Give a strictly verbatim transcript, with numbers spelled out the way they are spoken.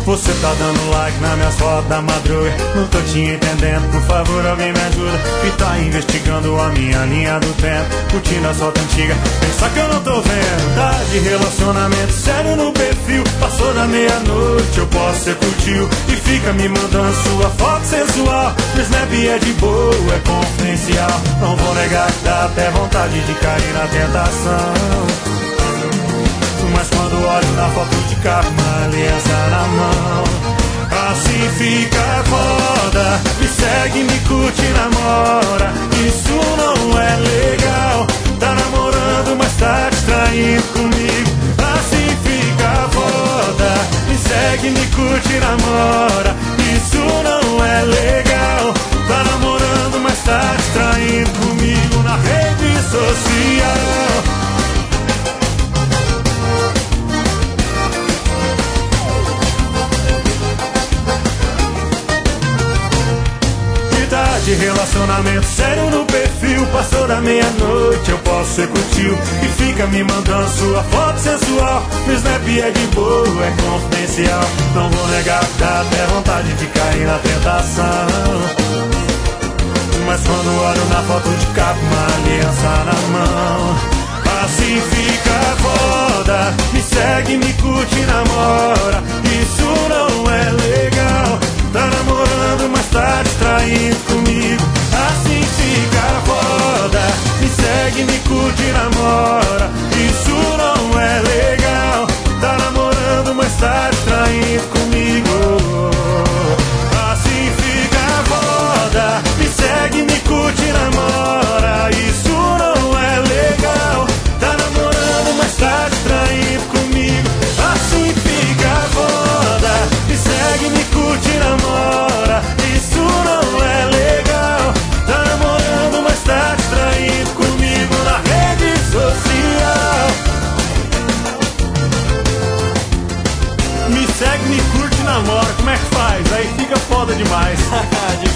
Você tá dando like na minhas fotos da madruga. Não tô te entendendo, por favor alguém me ajuda. E tá investigando a minha linha do tempo, curtindo a foto antiga, pensa que eu não tô vendo. Tá de relacionamento sério no perfil, passou da meia-noite, eu posso ser curtiu. E fica me mandando sua foto sensual, no Snap é de boa, é confidencial. Não vou negar que dá até vontade de cair na tentação, mas quando olho na foto de carro, uma aliança na mão, assim fica foda. Me segue, me curte, namora, isso não é legal. Tá namorando, mas tá distraindo comigo, assim fica foda. Me segue, me curte, namora, isso não é legal. Tá namorando, mas tá distraindo comigo na rede social. De relacionamento sério no perfil, passou da meia-noite, eu posso ser curtiu. E fica me mandando sua foto sensual, no Snap é de boa, é confidencial. Não vou negar que dá até vontade de cair na tentação, mas quando olho na foto de capa, uma aliança na mão, assim fica foda. Me segue, me curte, namora, isso não é legal. Tá namorando, mas tá distraindo comigo, assim fica foda. Me segue, me curte, namora, isso não é legal. Tá namorando, mas tá distraindo comigo, assim fica foda. Me segue, me curte, namora, isso não é legal. Tá namorando, mas tá distraindo comigo, assim fica foda. Me segue, me curte, namora, isso não é legal. Tá namorando, mas tá distraindo comigo na rede social. Me segue, me curte, namora, como é que faz? Aí fica foda demais.